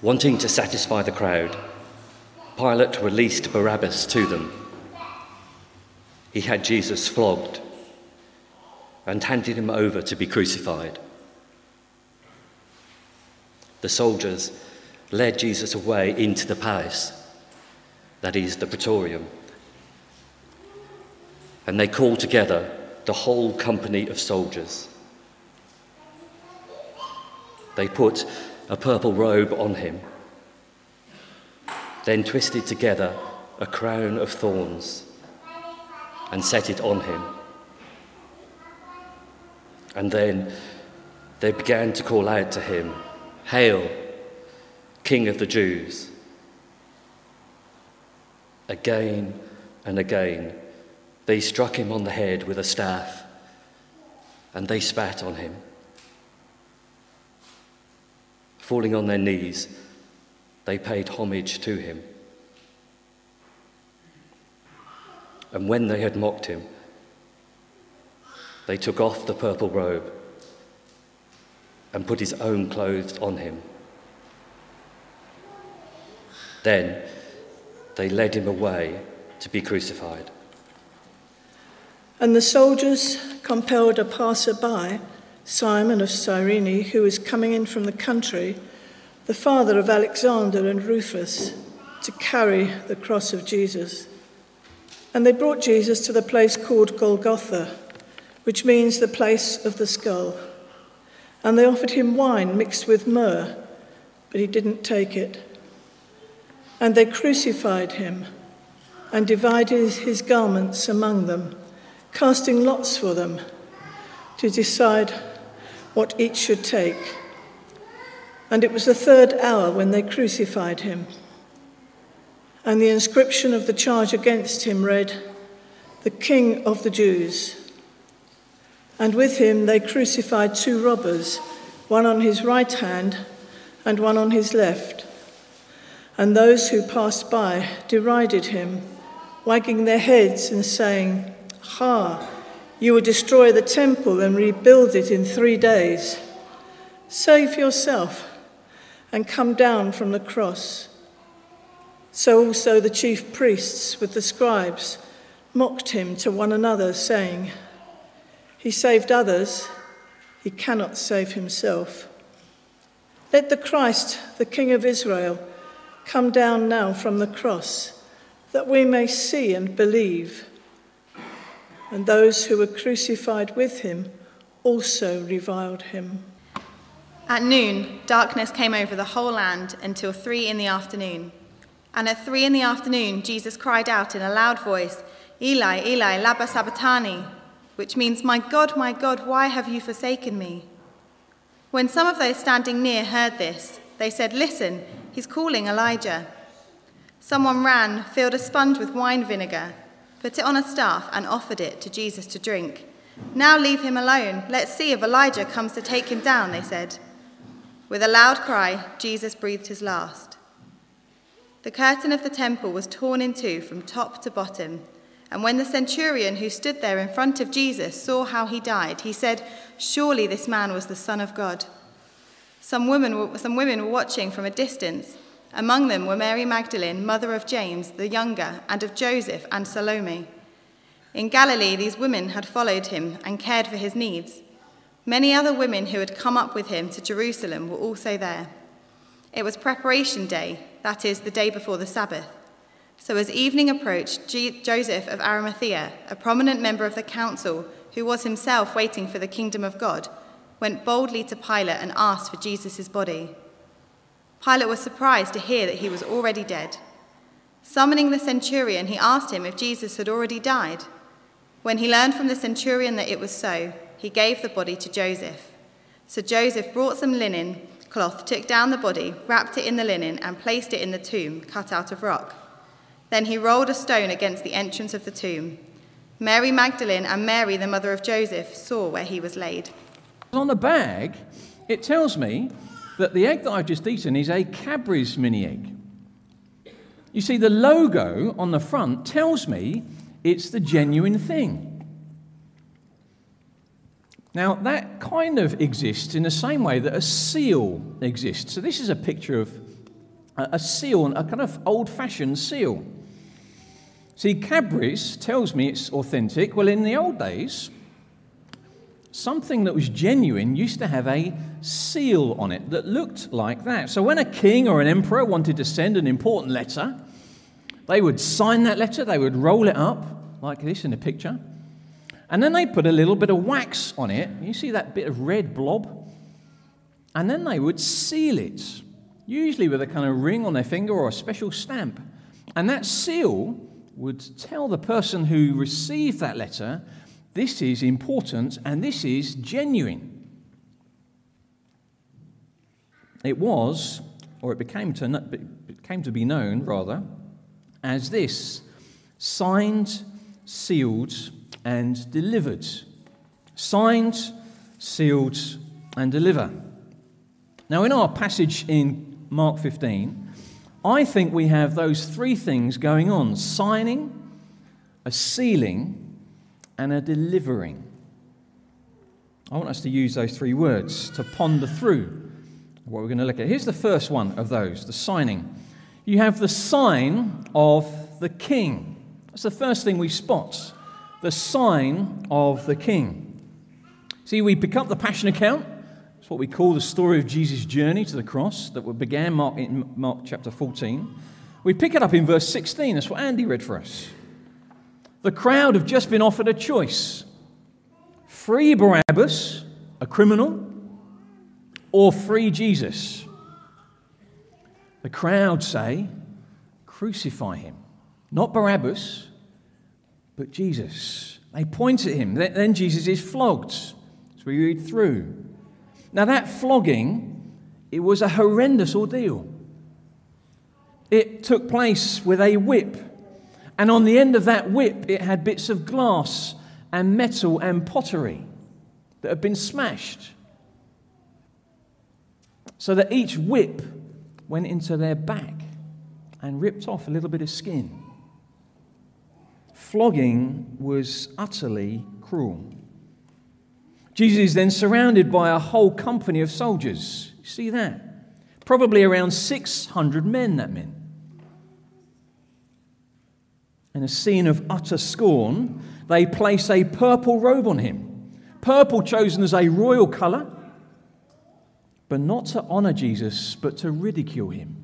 Wanting to satisfy the crowd, Pilate released Barabbas to them. He had Jesus flogged and handed him over to be crucified. The soldiers led Jesus away into the palace, that is, the praetorium, and they called together the whole company of soldiers. They put a purple robe on him, then twisted together a crown of thorns and set it on him. And then they began to call out to him, "Hail, King of the Jews!" Again and again, they struck him on the head with a staff, and they spat on him. Falling on their knees, they paid homage to him. And when they had mocked him, they took off the purple robe and put his own clothes on him. Then they led him away to be crucified. And the soldiers compelled a passer-by, Simon of Cyrene, who was coming in from the country, the father of Alexander and Rufus, to carry the cross of Jesus. And they brought Jesus to the place called Golgotha, which means the place of the skull. And they offered him wine mixed with myrrh, but he didn't take it. And they crucified him and divided his garments among them, casting lots for them to decide what each should take. And it was the third hour when they crucified him. And the inscription of the charge against him read, "The King of the Jews." And with him they crucified 2 robbers, one on his right hand and one on his left. And those who passed by derided him, wagging their heads and saying, "Ha, you will destroy the temple and rebuild it in 3 days. Save yourself and come down from the cross." So also the chief priests with the scribes mocked him to one another, saying, "He saved others, he cannot save himself. Let the Christ, the King of Israel, come down now from the cross, that we may see and believe." And those who were crucified with him also reviled him. At noon, darkness came over the whole land until 3 p.m. And at 3 p.m, Jesus cried out in a loud voice, "Eli, Eli, lama sabachthani," which means, my God, why have you forsaken me?" When some of those standing near heard this, they said, "Listen, he's calling Elijah." Someone ran, filled a sponge with wine vinegar, put it on a staff and offered it to Jesus to drink. "Now leave him alone. Let's see if Elijah comes to take him down," they said. With a loud cry, Jesus breathed his last. The curtain of the temple was torn in 2 from top to bottom, and when the centurion who stood there in front of Jesus saw how he died, he said, "Surely this man was the Son of God." Some women were watching from a distance. Among them were Mary Magdalene, mother of James the younger, and of Joseph and Salome. In Galilee, these women had followed him and cared for his needs. Many other women who had come up with him to Jerusalem were also there. It was preparation day, that is, the day before the Sabbath. So as evening approached, Joseph of Arimathea, a prominent member of the council, who was himself waiting for the kingdom of God, went boldly to Pilate and asked for Jesus' body. Pilate was surprised to hear that he was already dead. Summoning the centurion, he asked him if Jesus had already died. When he learned from the centurion that it was so, he gave the body to Joseph. So Joseph brought some linen cloth, took down the body, wrapped it in the linen, and placed it in the tomb cut out of rock. Then he rolled a stone against the entrance of the tomb. Mary Magdalene and Mary, the mother of Joseph, saw where he was laid. On the bag, it tells me that the egg that I've just eaten is a Cadbury's mini egg. You see, the logo on the front tells me it's the genuine thing. Now, that kind of exists in the same way that a seal exists. So this is a picture of a seal, a kind of old-fashioned seal. See, Cadbury's tells me it's authentic. Well, in the old days, something that was genuine used to have a seal on it that looked like that. So when a king or an emperor wanted to send an important letter, they would sign that letter, they would roll it up like this in the picture, and then they put a little bit of wax on it. You see that bit of red blob? And then they would seal it, usually with a kind of ring on their finger or a special stamp. And that seal would tell the person who received that letter, this is important and this is genuine. It was, or it became to be known, rather, as this: signed, sealed, and delivered. Signed, sealed, and deliver. Now, in our passage in Mark 15, I think we have those three things going on: signing, a sealing, and a delivering. I want us to use those three words to ponder through what we're going to look at. Here's the first one of those, the signing. You have the sign of the king. That's the first thing we spot, the sign of the king. See, we pick up the Passion account. It's what we call the story of Jesus' journey to the cross that began in Mark chapter 14. We pick it up in verse 16. That's what Andy read for us. The crowd have just been offered a choice: free Barabbas, a criminal, or free Jesus. The crowd say, crucify him. Not Barabbas, but Jesus. They point at him. Then Jesus is flogged, as we read through. Now that flogging, it was a horrendous ordeal. It took place with a whip. And on the end of that whip, it had bits of glass and metal and pottery that had been smashed, so that each whip went into their back and ripped off a little bit of skin. Flogging was utterly cruel. Jesus is then surrounded by a whole company of soldiers. You see that? Probably around 600 men, that meant. In a scene of utter scorn, they place a purple robe on him. Purple chosen as a royal colour, but not to honour Jesus, but to ridicule him.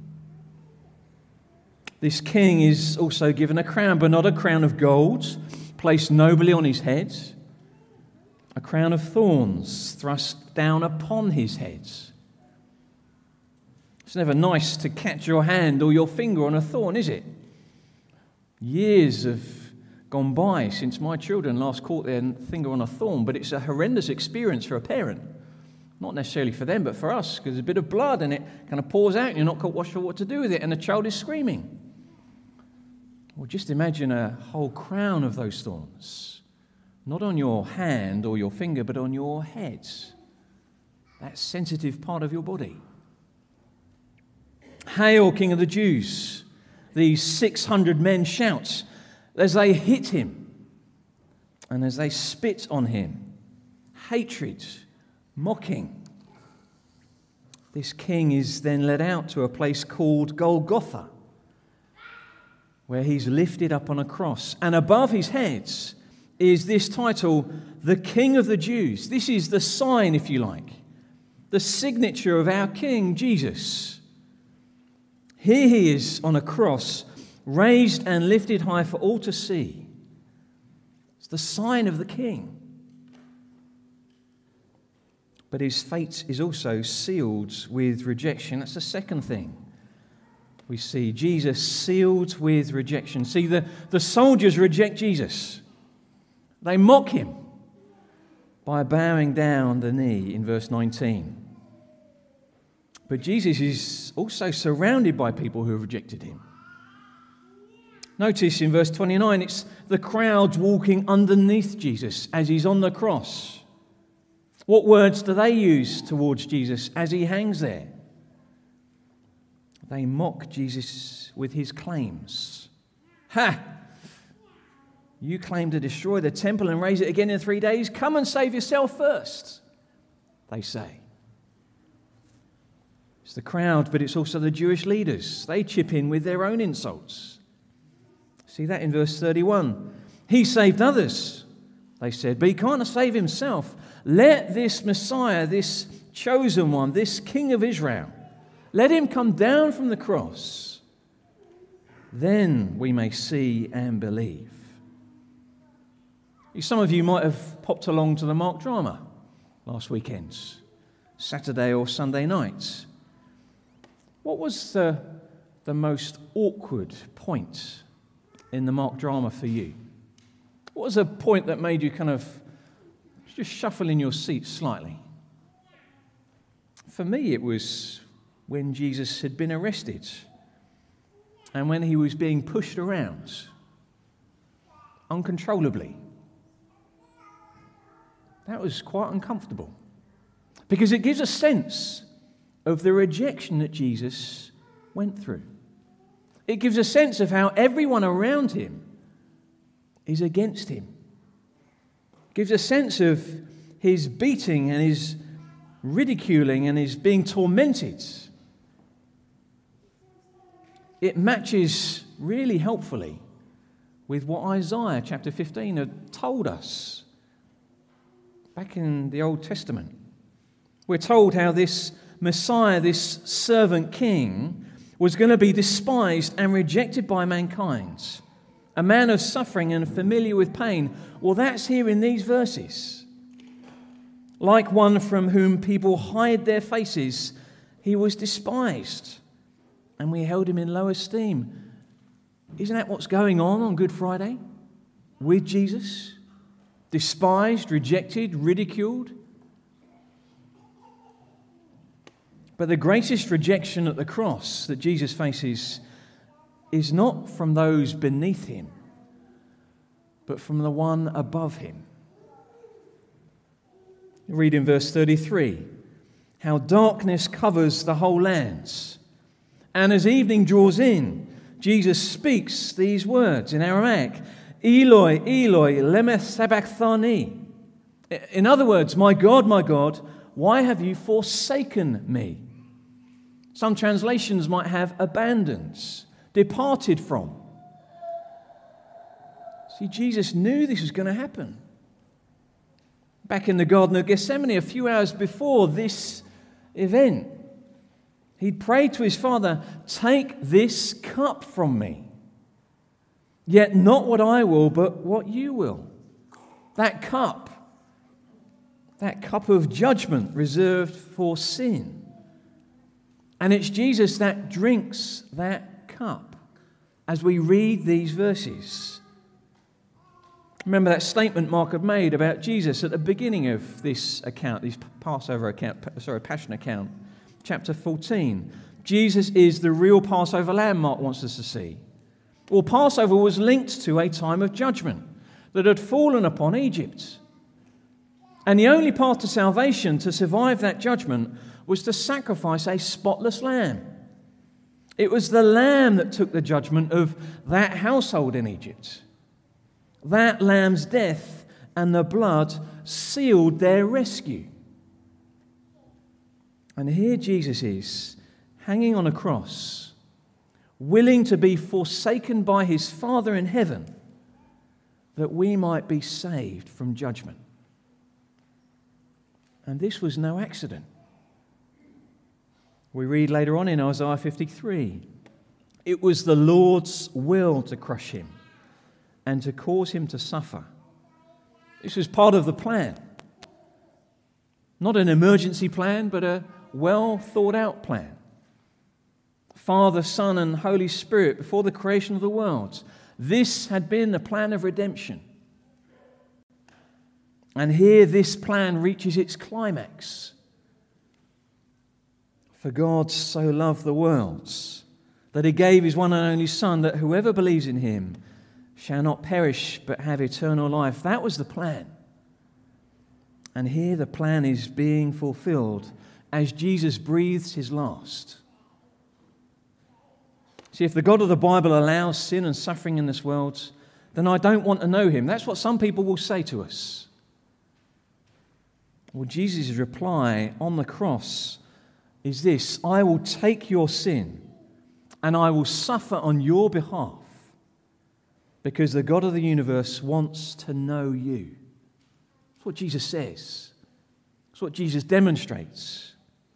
This king is also given a crown, but not a crown of gold, placed nobly on his head. A crown of thorns thrust down upon his head. It's never nice to catch your hand or your finger on a thorn, is it? Years have gone by since my children last caught their finger on a thorn, but it's a horrendous experience for a parent. Not necessarily for them, but for us, because there's a bit of blood and it kind of pours out and you're not quite sure what to do with it, and the child is screaming. Well, just imagine a whole crown of those thorns, not on your hand or your finger, but on your head, that sensitive part of your body. Hail, King of the Jews! These 600 men shout as they hit him and as they spit on him. Hatred, mocking. This king is then led out to a place called Golgotha, where he's lifted up on a cross. And above his head is this title, the King of the Jews. This is the sign, if you like, the signature of our King, Jesus. Here he is on a cross, raised and lifted high for all to see. It's the sign of the King. But his fate is also sealed with rejection. That's the second thing we see. Jesus sealed with rejection. See, the soldiers reject Jesus. They mock him by bowing down the knee in verse 19. But Jesus is also surrounded by people who have rejected him. Notice in verse 29, it's the crowds walking underneath Jesus as he's on the cross. What words do they use towards Jesus as he hangs there? They mock Jesus with his claims. Ha! You claim to destroy the temple and raise it again in 3 days? Come and save yourself first, they say. It's the crowd, but it's also the Jewish leaders. They chip in with their own insults. See that in verse 31. He saved others, they said, but he can't save himself. Let this Messiah, this chosen one, this King of Israel, let him come down from the cross. Then we may see and believe. Some of you might have popped along to the Mark drama last weekend, Saturday or Sunday night. What was the most awkward point in the Mark drama for you? What was a point that made you kind of just shuffle in your seat slightly? For me, it was when Jesus had been arrested and when he was being pushed around uncontrollably. That was quite uncomfortable because it gives a sense of the rejection that Jesus went through. It gives a sense of how everyone around him is against him. It gives a sense of his beating and his ridiculing and his being tormented. It matches really helpfully with what Isaiah chapter 15 had told us back in the Old Testament. We're told how this Messiah, this servant king, was going to be despised and rejected by mankind. A man of suffering and familiar with pain. Well, that's here in these verses. Like one from whom people hide their faces, he was despised, and we held him in low esteem. Isn't that what's going on Good Friday with Jesus? Despised, rejected, ridiculed. But the greatest rejection at the cross that Jesus faces is not from those beneath him, but from the one above him. Read in verse 33, how darkness covers the whole land. And as evening draws in, Jesus speaks these words in Aramaic, Eloi, Eloi, lema sabachthani. In other words, my God, why have you forsaken me? Some translations might have abandoned, departed from. See, Jesus knew this was going to happen. Back in the Garden of Gethsemane, a few hours before this event, he'd prayed to his Father, take this cup from me. Yet not what I will, but what you will. That cup of judgment reserved for sin. And it's Jesus that drinks that cup as we read these verses. Remember that statement Mark had made about Jesus at the beginning of this account, this Passion account, chapter 14. Jesus is the real Passover lamb, Mark wants us to see. Well, Passover was linked to a time of judgment that had fallen upon Egypt. And the only path to salvation, to survive that judgment, was to sacrifice a spotless lamb. It was the lamb that took the judgment of that household in Egypt. That lamb's death and the blood sealed their rescue. And here Jesus is, hanging on a cross, willing to be forsaken by his Father in heaven, that we might be saved from judgment. And this was no accident. We read later on in Isaiah 53, it was the Lord's will to crush him and to cause him to suffer. This was part of the plan. Not an emergency plan, but a well thought out plan. Father, Son, and Holy Spirit, before the creation of the world, this had been the plan of redemption. And here this plan reaches its climax. For God so loved the world that he gave his one and only Son, that whoever believes in him shall not perish but have eternal life. That was the plan. And here the plan is being fulfilled as Jesus breathes his last. See, if the God of the Bible allows sin and suffering in this world, then I don't want to know him. That's what some people will say to us. Well, Jesus' reply on the cross is this: I will take your sin and I will suffer on your behalf because the God of the universe wants to know you. That's what Jesus says. That's what Jesus demonstrates.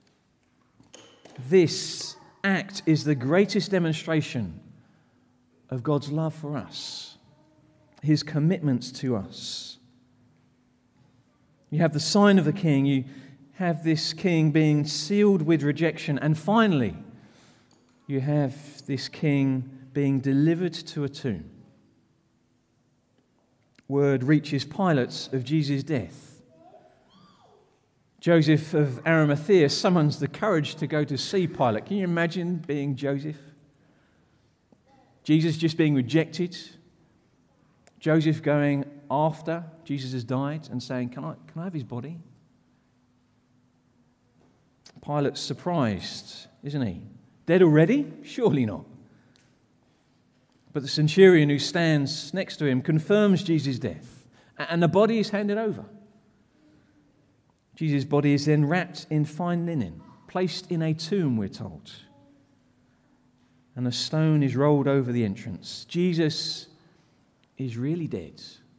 This act is the greatest demonstration of God's love for us, his commitments to us. You have the sign of the king, you have this king being sealed with rejection, and finally, you have this king being delivered to a tomb. Word reaches Pilate of Jesus' death. Joseph of Arimathea summons the courage to go to see Pilate. Can you imagine being Joseph? Jesus just being rejected. Joseph going after Jesus has died and saying, Can I have his body? Pilate's surprised, isn't he? Dead already? Surely not. But the centurion who stands next to him confirms Jesus' death, and the body is handed over. Jesus' body is then wrapped in fine linen, placed in a tomb, we're told. And a stone is rolled over the entrance. Jesus is really dead.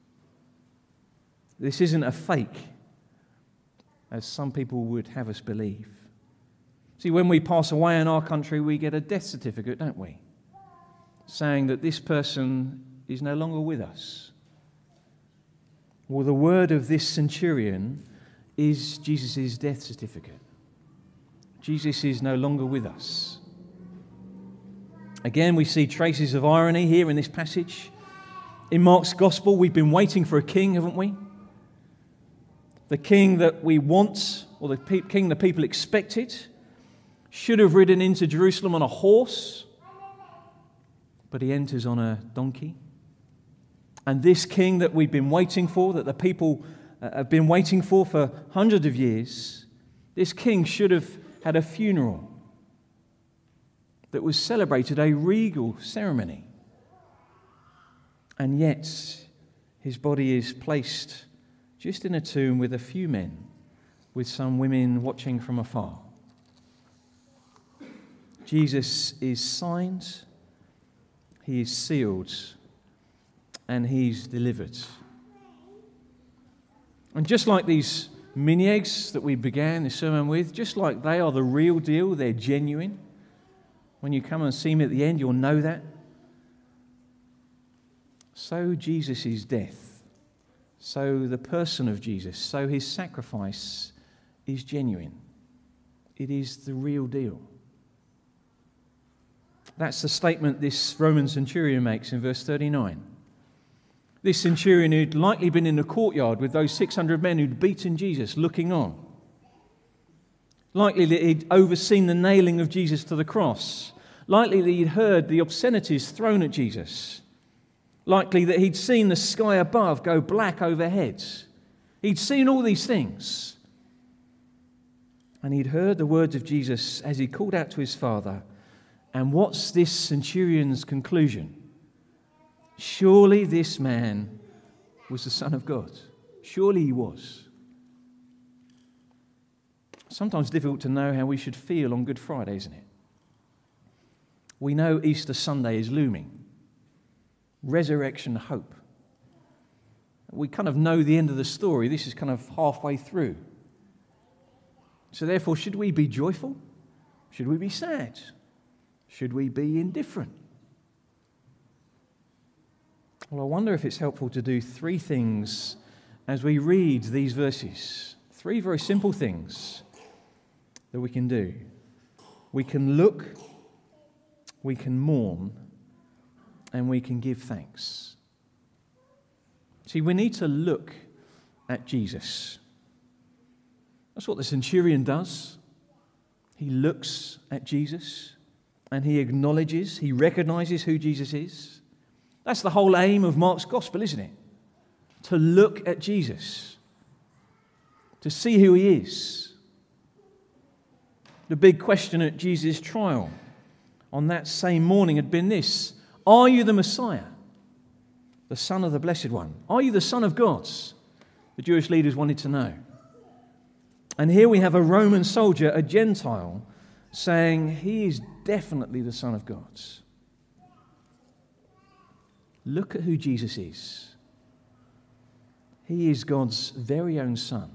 This isn't a fake, as some people would have us believe. See, when we pass away in our country, we get a death certificate, don't we? Saying that this person is no longer with us. Well, the word of this centurion is Jesus' death certificate. Jesus is no longer with us. Again, we see traces of irony here in this passage. In Mark's Gospel, we've been waiting for a king, haven't we? The king that we want, or the king the people expected, should have ridden into Jerusalem on a horse, but he enters on a donkey. And this king that we've been waiting for, that the people have been waiting for hundreds of years, this king should have had a funeral that was celebrated, a regal ceremony. And yet, his body is placed just in a tomb with a few men, with some women watching from afar. Jesus is signed, he is sealed, and he's delivered. And just like these mini eggs that we began this sermon with, just like they are the real deal, they're genuine. When you come and see me at the end, you'll know that. So Jesus' death, so the person of Jesus, so his sacrifice is genuine. It is the real deal. That's the statement this Roman centurion makes in verse 39. This centurion who'd likely been in the courtyard with those 600 men who'd beaten Jesus, looking on. Likely that he'd overseen the nailing of Jesus to the cross. Likely that he'd heard the obscenities thrown at Jesus. Likely that he'd seen the sky above go black overhead. He'd seen all these things. And he'd heard the words of Jesus as he called out to his Father. And what's this centurion's conclusion? Surely this man was the Son of God. Surely he was. Sometimes difficult to know how we should feel on Good Friday, isn't it? We know Easter Sunday is looming. Resurrection hope. We kind of know the end of the story. This is kind of halfway through. So therefore, should we be joyful? Should we be sad? Should we be indifferent? Well, I wonder if it's helpful to do three things as we read these verses. Three very simple things that we can do. We can look, we can mourn, and we can give thanks. See, we need to look at Jesus. That's what the centurion does. He looks at Jesus. And he acknowledges, he recognizes who Jesus is. That's the whole aim of Mark's Gospel, isn't it? To look at Jesus. To see who he is. The big question at Jesus' trial on that same morning had been this: are you the Messiah, the Son of the Blessed One? Are you the Son of God? The Jewish leaders wanted to know. And here we have a Roman soldier, a Gentile, saying he is definitely the Son of God. Look at who Jesus is. He is God's very own Son.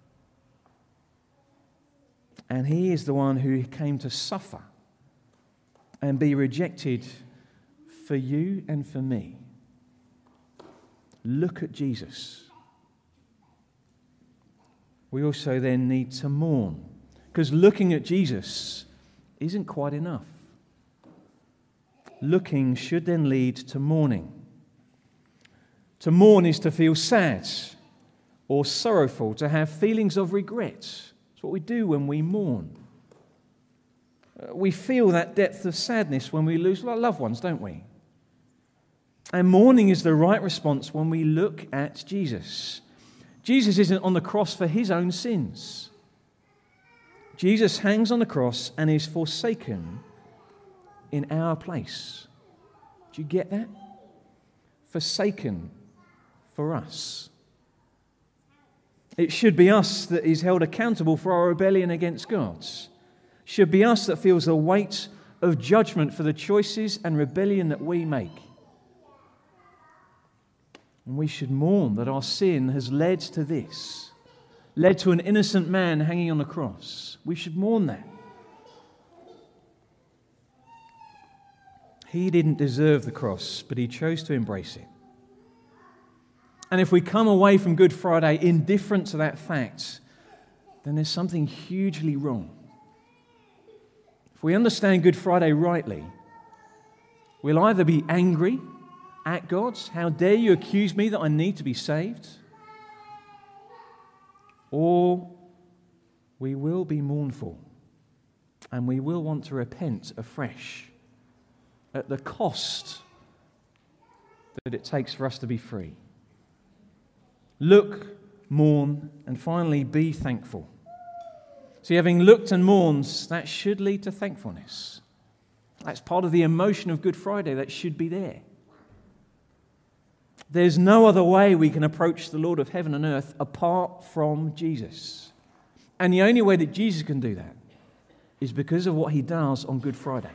And he is the one who came to suffer and be rejected for you and for me. Look at Jesus. We also then need to mourn, because looking at Jesus isn't quite enough. Looking should then lead to mourning. To mourn is to feel sad or sorrowful, to have feelings of regret. It's what we do when we mourn. We feel that depth of sadness when we lose our loved ones, don't we? And mourning is the right response when we look at Jesus. Jesus isn't on the cross for his own sins. Jesus hangs on the cross and is forsaken in our place. Do you get that? Forsaken for us. It should be us that is held accountable for our rebellion against God. It should be us that feels the weight of judgment for the choices and rebellion that we make. And we should mourn that our sin has led to this, led to an innocent man hanging on the cross. We should mourn that. He didn't deserve the cross, but he chose to embrace it. And if we come away from Good Friday indifferent to that fact, then there's something hugely wrong. If we understand Good Friday rightly, we'll either be angry at God, how dare you accuse me that I need to be saved? Or we will be mournful and we will want to repent afresh at the cost that it takes for us to be free. Look, mourn, and finally be thankful. See, having looked and mourned, that should lead to thankfulness. That's part of the emotion of Good Friday that should be there. There's no other way we can approach the Lord of heaven and earth apart from Jesus. And the only way that Jesus can do that is because of what he does on Good Friday.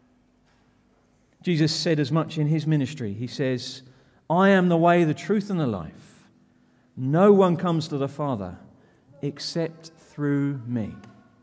Jesus said as much in his ministry. He says, I am the way, the truth, and the life. No one comes to the Father except through me.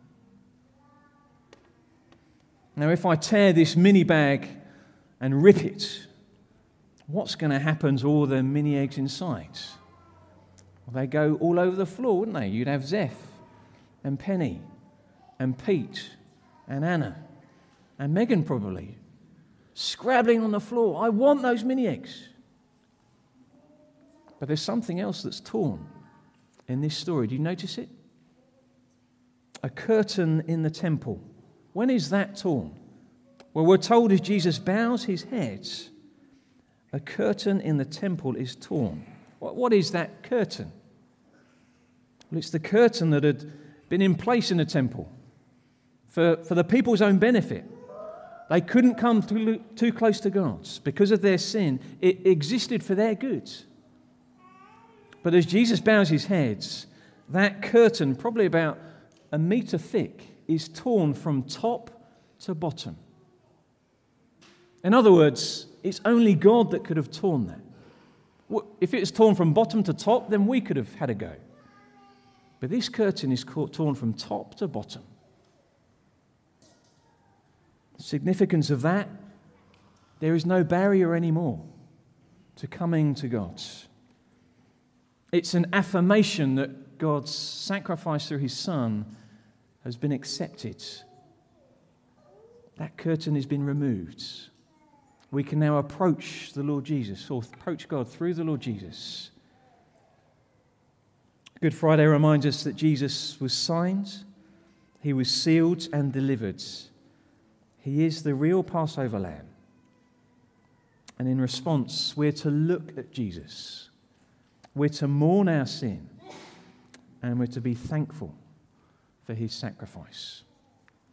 Now, if I tear this mini bag and rip it, what's going to happen to all the mini eggs inside? Well, they go all over the floor, wouldn't they? You'd have Zeph and Penny and Pete and Anna and Megan probably scrabbling on the floor. I want those mini eggs. But there's something else that's torn in this story. Do you notice it? A curtain in the temple. When is that torn? Well, we're told as Jesus bows his head, a curtain in the temple is torn. What is that curtain? Well, it's the curtain that had been in place in the temple for the people's own benefit. They couldn't come too close to God because of their sin. It existed for their good. But as Jesus bows his head, that curtain, probably about a meter thick, is torn from top to bottom. In other words, it's only God that could have torn that. If it was torn from bottom to top, then we could have had a go. But this curtain is torn from top to bottom. The significance of that, there is no barrier anymore to coming to God. It's an affirmation that God's sacrifice through his Son has been accepted. That curtain has been removed. We can now approach the Lord Jesus, or approach God through the Lord Jesus. Good Friday reminds us that Jesus was signed, he was sealed and delivered. He is the real Passover lamb. And in response, we're to look at Jesus. We're to mourn our sin, and we're to be thankful for his sacrifice.